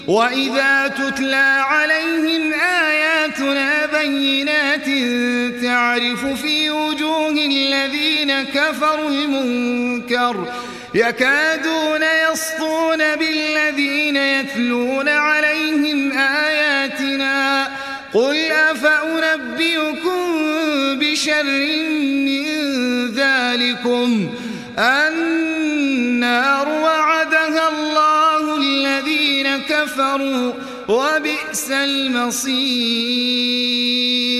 وإذا تتلى عليهم آياتنا بينات تعرف في وجوه الذين كفروا المنكر يكادون يسطون بالذين يتلون عليهم آياتنا قل أفأنبئكم بشر من ذلكم النار وعدها الله الذين كفروا وبئس المصير.